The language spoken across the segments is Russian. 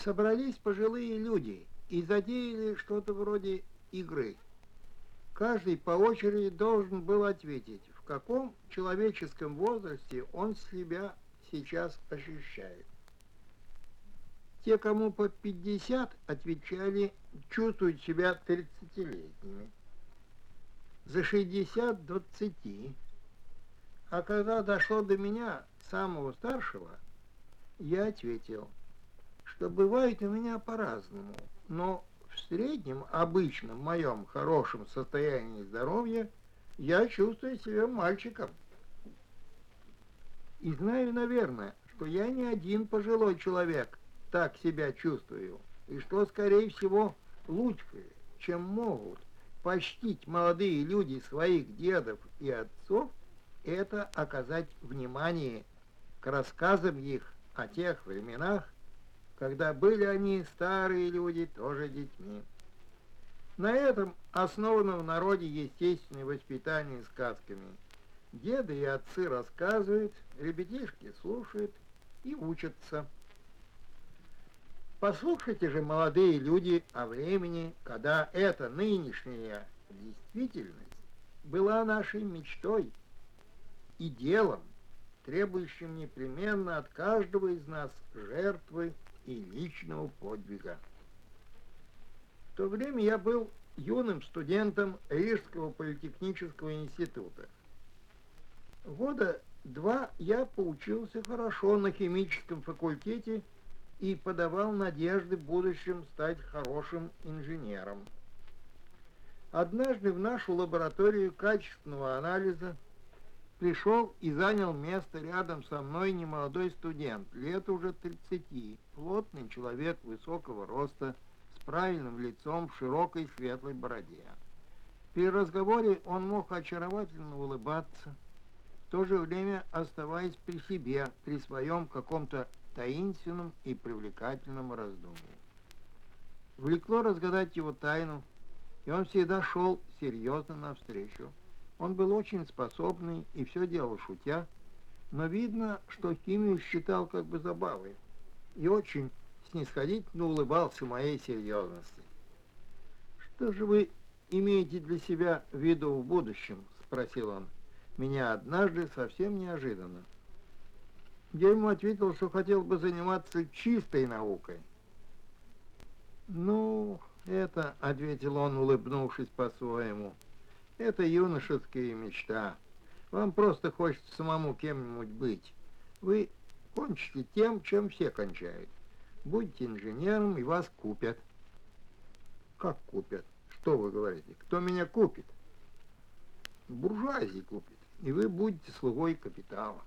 Собрались пожилые люди и затеяли что-то вроде игры. Каждый по очереди должен был ответить, в каком человеческом возрасте он себя сейчас ощущает. Те, кому по 50, отвечали, чувствуют себя 30-летними. За 60 до 20. А когда дошло до меня, самого старшего, я ответил, что бывает у меня по-разному, но в среднем, обычном моем хорошем состоянии здоровья я чувствую себя мальчиком. И знаю, наверное, что я не один пожилой человек так себя чувствую, и что, скорее всего, лучше, чем могут почтить молодые люди своих дедов и отцов, это оказать внимание к рассказам их о тех временах, когда были они, старые люди, тоже детьми. На этом основано в народе естественное воспитание сказками. Деды и отцы рассказывают, ребятишки слушают и учатся. Послушайте же, молодые люди, о времени, когда эта нынешняя действительность была нашей мечтой и делом, требующим непременно от каждого из нас жертвы и личного подвига. В то время я был юным студентом Рижского политехнического института. Года 2 я поучился хорошо на химическом факультете и подавал надежды в будущем стать хорошим инженером. Однажды в нашу лабораторию качественного анализа пришел и занял место рядом со мной немолодой студент, лет уже 30, плотный человек высокого роста, с правильным лицом, в широкой светлой бороде. При разговоре он мог очаровательно улыбаться, в то же время оставаясь при себе, при своем каком-то таинственном и привлекательном раздумье. Влекло разгадать его тайну, и он всегда шел серьезно навстречу. Он был очень способный и все делал шутя, но видно, что химию считал как бы забавой и очень снисходительно улыбался моей серьезности. «Что же вы имеете для себя в виду в будущем?» — спросил он меня однажды совсем неожиданно. Я ему ответил, что хотел бы заниматься чистой наукой. «Ну, это, — ответил он, улыбнувшись по-своему, — это юношеская мечта. Вам просто хочется самому кем-нибудь быть. Вы кончите тем, чем все кончают. Будете инженером, и вас купят». «Как купят? Что вы говорите? Кто меня купит?» «Буржуазия купит, и вы будете слугой капитала».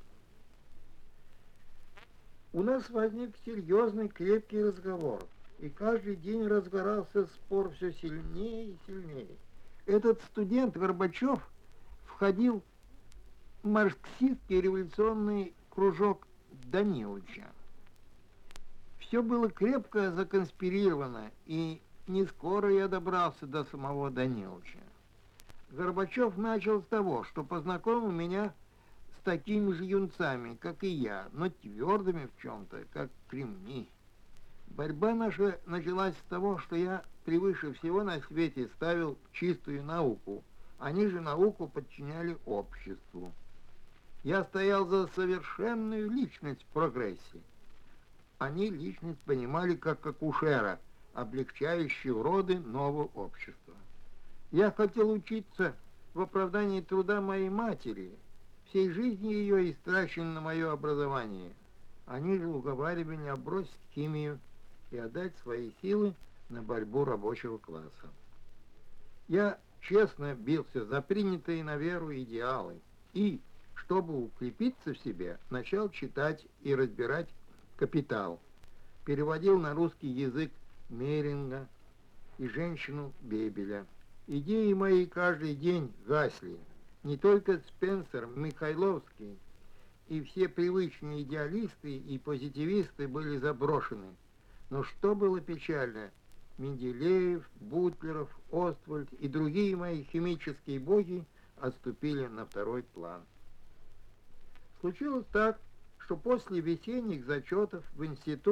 У нас возник серьезный, крепкий разговор, и каждый день разгорался спор все сильнее и сильнее. Этот студент Горбачев входил в марксистский революционный кружок Даниловича. Все было крепко законспирировано, и не скоро я добрался до самого Даниловича. Горбачев начал с того, что познакомил меня с такими же юнцами, как и я, но твердыми в чем-то, как кремни. Борьба наша началась с того, что я превыше всего на свете ставил чистую науку. Они же науку подчиняли обществу. Я стоял за совершенную личность в прогрессе. Они личность понимали как акушера, облегчающую роды нового общества. Я хотел учиться в оправдании труда моей матери, всей жизни ее истраченной на мое образование. Они же уговаривали меня бросить химию и отдать свои силы на борьбу рабочего класса. Я честно бился за принятые на веру идеалы и, чтобы укрепиться в себе, начал читать и разбирать «Капитал», переводил на русский язык Меринга и «Женщину Бебеля». Идеи мои каждый день гасли. Не только Спенсер, Михайловский и все привычные идеалисты и позитивисты были заброшены. Но что было печально, Менделеев, Бутлеров, Оствальд и другие мои химические боги отступили на второй план. Случилось так, что после весенних зачетов в институт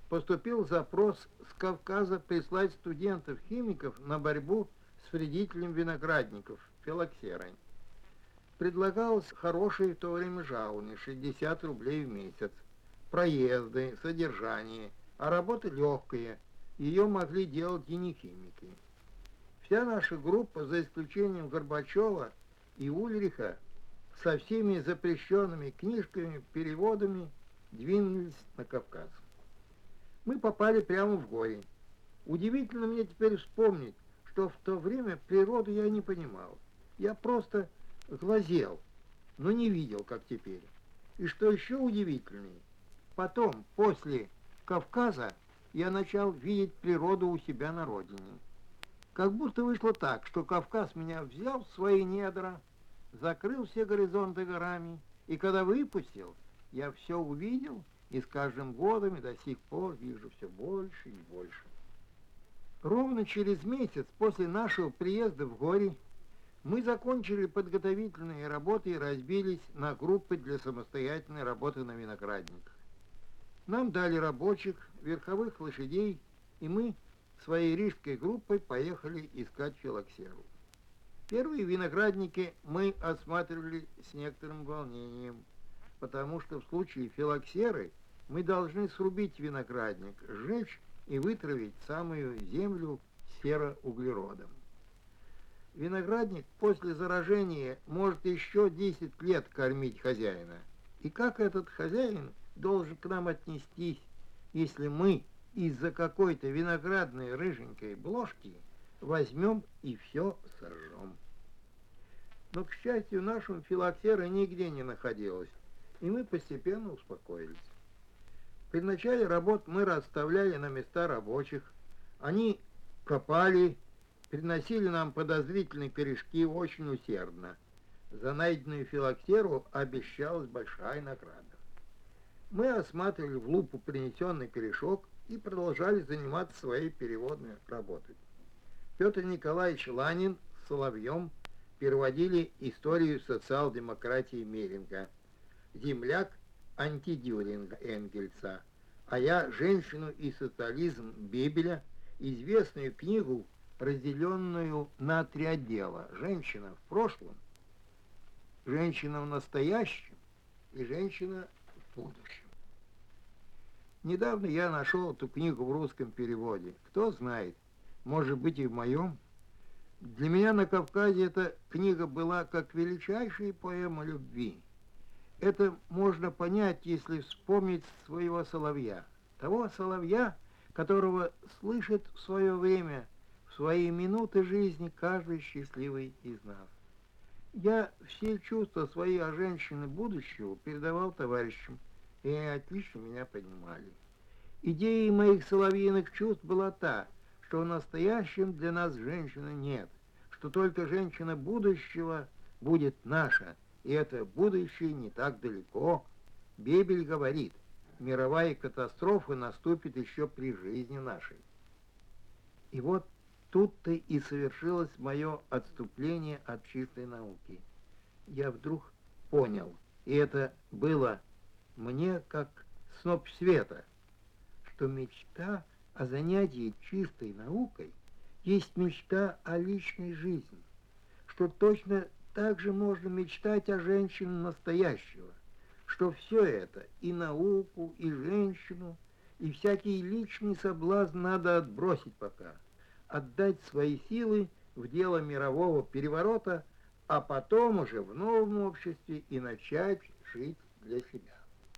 поступил запрос с Кавказа прислать студентов-химиков на борьбу с вредителем виноградников филоксерой. Предлагалось хорошее в то время жалование, 60 рублей в месяц, проезды, содержание, а работа легкая, ее могли делать и не химики. Вся наша группа, за исключением Горбачева и Ульриха, со всеми запрещенными книжками, переводами, двинулись на Кавказ. Мы попали прямо в горе. Удивительно мне теперь вспомнить, что в то время природу я не понимал. Я просто глазел, но не видел, как теперь. И что еще удивительнее, потом, после Кавказа, я начал видеть природу у себя на родине. Как будто вышло так, что Кавказ меня взял в свои недра, закрыл все горизонты горами, и когда выпустил, я все увидел, и с каждым годом и до сих пор вижу все больше и больше. Ровно через месяц после нашего приезда в горе мы закончили подготовительные работы и разбились на группы для самостоятельной работы на виноградниках. Нам дали рабочих, верховых лошадей, и мы своей рижской группой поехали искать филоксеру. Первые виноградники мы осматривали с некоторым волнением, потому что в случае филоксеры мы должны срубить виноградник, сжечь и вытравить самую землю сероуглеродом. Виноградник после заражения может еще 10 лет кормить хозяина. И как этот хозяин должен к нам отнестись, если мы из-за какой-то виноградной рыженькой бложки возьмем и все сожжем? Но, к счастью, нашему филоксера нигде не находилось, и мы постепенно успокоились. При начале работ мы расставляли на места рабочих. Они копали, приносили нам подозрительные корешки очень усердно. За найденную филоксеру обещалась большая награда. Мы осматривали в лупу принесенный корешок и продолжали заниматься своей переводной работой. Петр Николаевич Ланин с Соловьем переводили историю социал-демократии Меринга, земляк антидюринга Энгельса, а я «Женщину и социализм» Бебеля, известную книгу, разделенную на 3 отдела: «Женщина в прошлом», «Женщина в настоящем» и «Женщина в будущем». Недавно я нашел эту книгу в русском переводе. Кто знает, может быть и в моем. Для меня на Кавказе эта книга была как величайшая поэма любви. Это можно понять, если вспомнить своего соловья. Того соловья, которого слышит в свое время, в свои минуты жизни каждый счастливый из нас. Я все чувства свои о женщине будущего передавал товарищам, и они отлично меня понимали. Идеей моих соловьиных чувств была та, что в настоящем для нас женщины нет, что только женщина будущего будет наша, и это будущее не так далеко. Бебель говорит, мировая катастрофа наступит еще при жизни нашей. И вот тут-то и совершилось мое отступление от чистой науки. Я вдруг понял, и это было мне как сноп света, что мечта о занятии чистой наукой есть мечта о личной жизни, что точно так же можно мечтать о женщине настоящего, что все это, и науку, и женщину, и всякий личный соблазн надо отбросить пока, отдать свои силы в дело мирового переворота, а потом уже в новом обществе и начать жить для себя.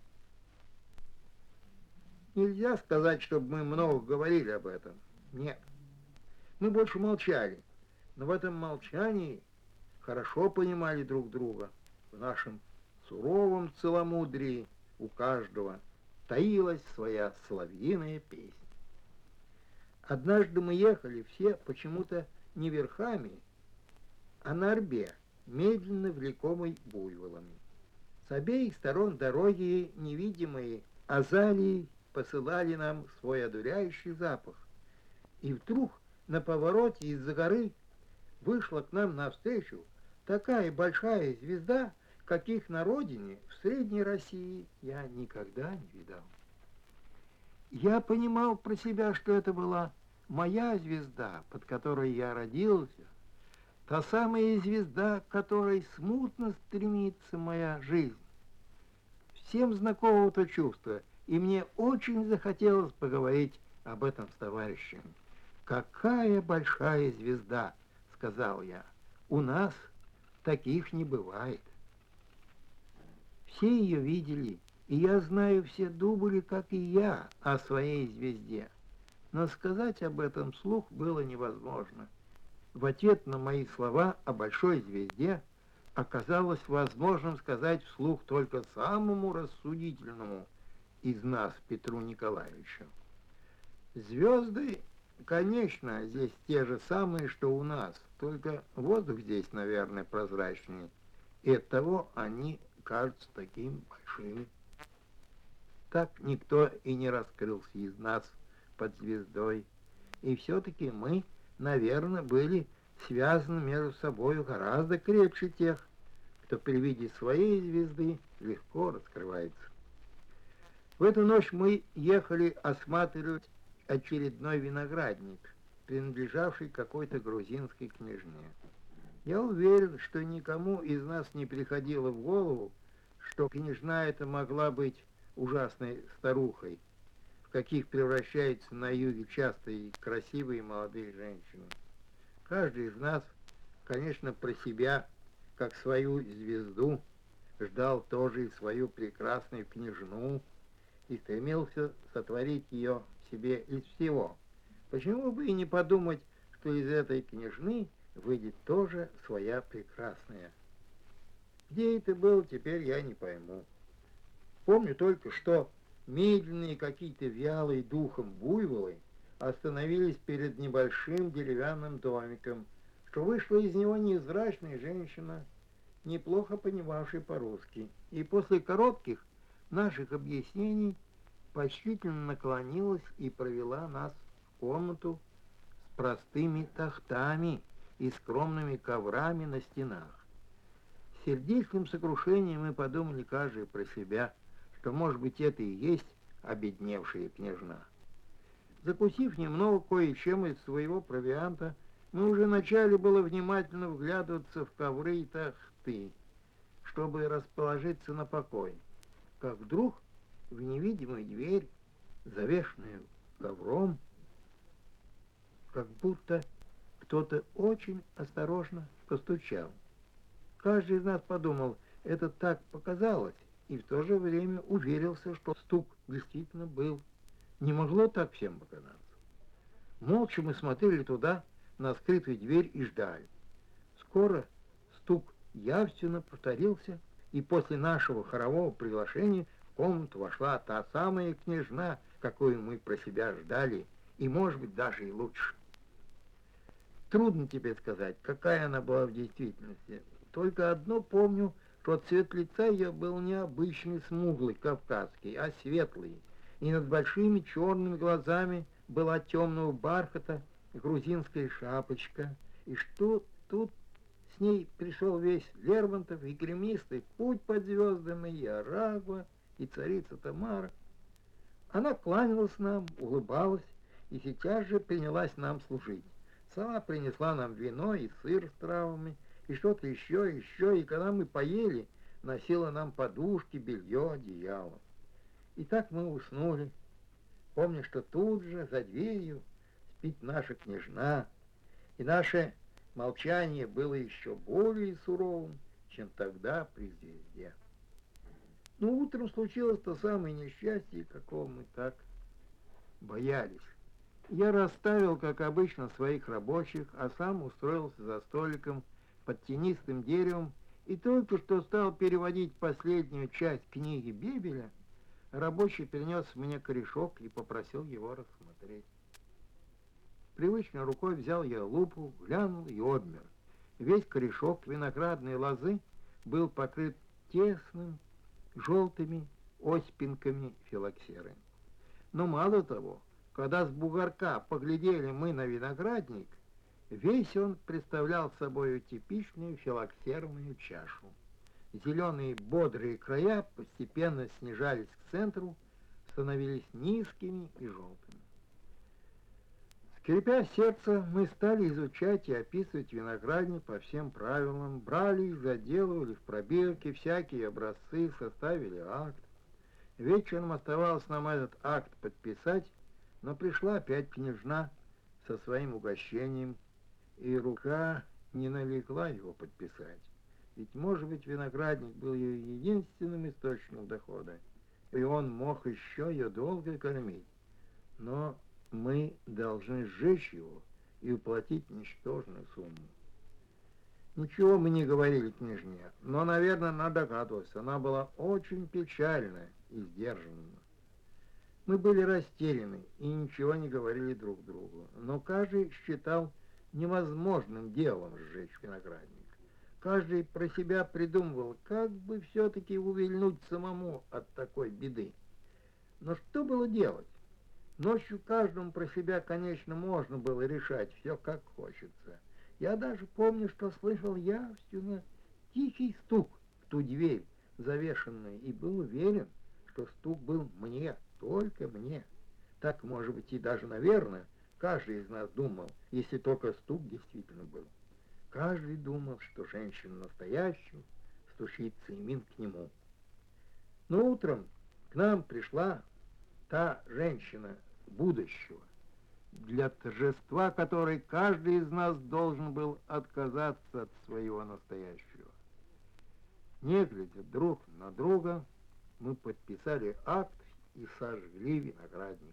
Нельзя сказать, чтобы мы много говорили об этом. Нет. Мы больше молчали. Но в этом молчании хорошо понимали друг друга. В нашем суровом целомудрии у каждого таилась своя соловьиная песня. Однажды мы ехали все почему-то не верхами, а на орбе, медленно влекомой буйволами. С обеих сторон дороги невидимые азалии посылали нам свой одуряющий запах. И вдруг на повороте из-за горы вышла к нам навстречу такая большая звезда, каких на родине, в Средней России, я никогда не видал. Я понимал про себя, что это была моя звезда, под которой я родился, та самая звезда, к которой смутно стремится моя жизнь. Всем знакомо то чувство, и мне очень захотелось поговорить об этом с товарищем. «Какая большая звезда!» — сказал я. «У нас таких не бывает». Все ее видели, и я знаю все дубли, как и я, о своей звезде. Но сказать об этом вслух было невозможно. В ответ на мои слова о большой звезде оказалось возможным сказать вслух только самому рассудительному из нас, Петру Николаевичу. Звезды, конечно, здесь те же самые, что у нас, только воздух здесь, наверное, прозрачнее, и оттого они кажутся такими большими. Так никто и не раскрылся из нас под звездой, и все-таки мы, наверное, были связаны между собой гораздо крепче тех, кто при виде своей звезды легко раскрывается. В эту ночь мы ехали осматривать очередной виноградник, принадлежавший какой-то грузинской княжне. Я уверен, что никому из нас не приходило в голову, что княжна эта могла быть ужасной старухой, в каких превращаются на юге часто и красивые молодые женщины. Каждый из нас, конечно, про себя, как свою звезду, ждал тоже и свою прекрасную княжну и стремился сотворить ее в себе из всего. Почему бы и не подумать, что из этой княжны выйдет тоже своя прекрасная? Где это было, теперь я не пойму. Помню только, что медленные какие-то вялые духом буйволы остановились перед небольшим деревянным домиком, что вышла из него невзрачная женщина, неплохо понимавшая по-русски, и после коротких наших объяснений почтительно наклонилась и провела нас в комнату с простыми тахтами и скромными коврами на стенах. С сердечным сокрушением мы подумали каждый про себя, что, может быть, это и есть обедневшая княжна. Закусив немного кое-чем из своего провианта, мы уже начали было внимательно вглядываться в ковры и тахты, чтобы расположиться на покой, как вдруг в невидимую дверь, завешенную ковром, как будто кто-то очень осторожно постучал. Каждый из нас подумал, это так показалось, и в то же время уверился, что стук действительно был. Не могло так всем показаться. Молча мы смотрели туда, на скрытую дверь, и ждали. Скоро стук явственно повторился, и после нашего хорового приглашения в комнату вошла та самая княжна, какую мы про себя ждали, и, может быть, даже и лучше. Трудно тебе сказать, какая она была в действительности. Только одно помню, что цвет лица ее был не обычный смуглый кавказский, а светлый, и над большими черными глазами была темного бархата грузинская шапочка, и что тут с ней пришел весь Лермонтов, и гремистый «Путь под звездами», и «Арагва», и «Царица Тамара». Она кланялась нам, улыбалась, и сейчас же принялась нам служить. Сама принесла нам вино и сыр с травами, и что-то еще, и когда мы поели, носила нам подушки, белье, одеяло. И так мы уснули, помня, что тут же за дверью спит наша княжна, и наше молчание было еще более суровым, чем тогда при звезде. Но утром случилось то самое несчастье, какого мы так боялись. Я расставил, как обычно, своих рабочих, а сам устроился за столиком под тенистым деревом и только что стал переводить последнюю часть книги Бебеля, рабочий принес мне корешок и попросил его рассмотреть. Привычной рукой взял я лупу, глянул и обмер. Весь корешок виноградной лозы был покрыт тесным, желтыми оспинками филоксеры. Но мало того, когда с бугорка поглядели мы на виноградник, весь он представлял собой типичную филоксерную чашу. Зеленые бодрые края постепенно снижались к центру, становились низкими и желтыми. Скрипя сердце, мы стали изучать и описывать виноградник по всем правилам, брали и заделывали в пробирке всякие образцы, составили акт. Вечером оставалось нам этот акт подписать, но пришла опять княжна со своим угощением, и рука не налегла его подписать. Ведь, может быть, виноградник был ее единственным источником дохода, и он мог еще ее долго кормить. Но мы должны сжечь его и уплатить ничтожную сумму. Ничего мы не говорили княжне, но, наверное, она догадывалась. Она была очень печальна и сдержанна. Мы были растеряны и ничего не говорили друг другу, но каждый считал невозможным делом сжечь виноградник. Каждый про себя придумывал, как бы все-таки увильнуть самому от такой беды. Но что было делать? Ночью каждому про себя, конечно, можно было решать все, как хочется. Я даже помню, что слышал явственно тихий стук в ту дверь, завешенную, и был уверен, что стук был мне, только мне. Так, может быть, и даже, наверное, каждый из нас думал, если только стук действительно был. Каждый думал, что женщина настоящую стучится именно к нему. Но утром к нам пришла та женщина будущего, для торжества которой каждый из нас должен был отказаться от своего настоящего. Не глядя друг на друга, мы подписали акт и сожгли виноградник.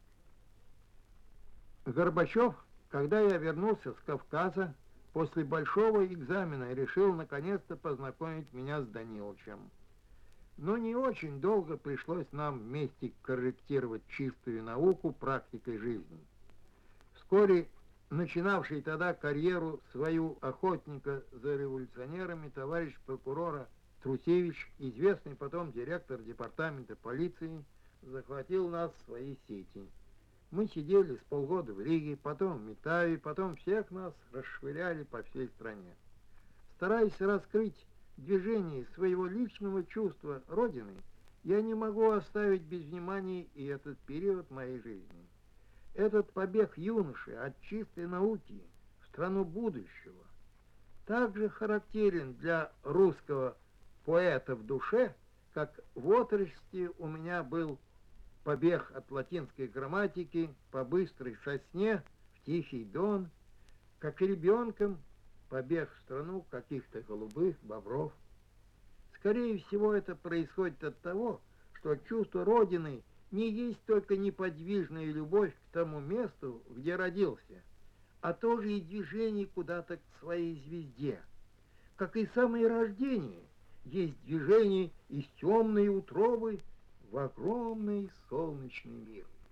Горбачев, когда я вернулся с Кавказа, после большого экзамена решил наконец-то познакомить меня с Данилычем. Но не очень долго пришлось нам вместе корректировать чистую науку практикой жизни. Вскоре начинавший тогда карьеру свою охотника за революционерами товарищ прокурора Трусевич, известный потом директор департамента полиции, захватил нас в свои сети. Мы сидели с полгода в Риге, потом в Митаве, потом всех нас расшвыряли по всей стране. Стараясь раскрыть движение своего личного чувства Родины, я не могу оставить без внимания и этот период моей жизни. Этот побег юноши от чистой науки в страну будущего также характерен для русского поэта в душе, как в отрочестве у меня был побег от латинской грамматики по быстрой сосне в Тихий Дон, как и ребенком побег в страну каких-то голубых бобров. Скорее всего, это происходит от того, что чувство Родины не есть только неподвижная любовь к тому месту, где родился, а тоже и движение куда-то к своей звезде. Как и самое рождение есть движение из темной утробы в огромный солнечный мир.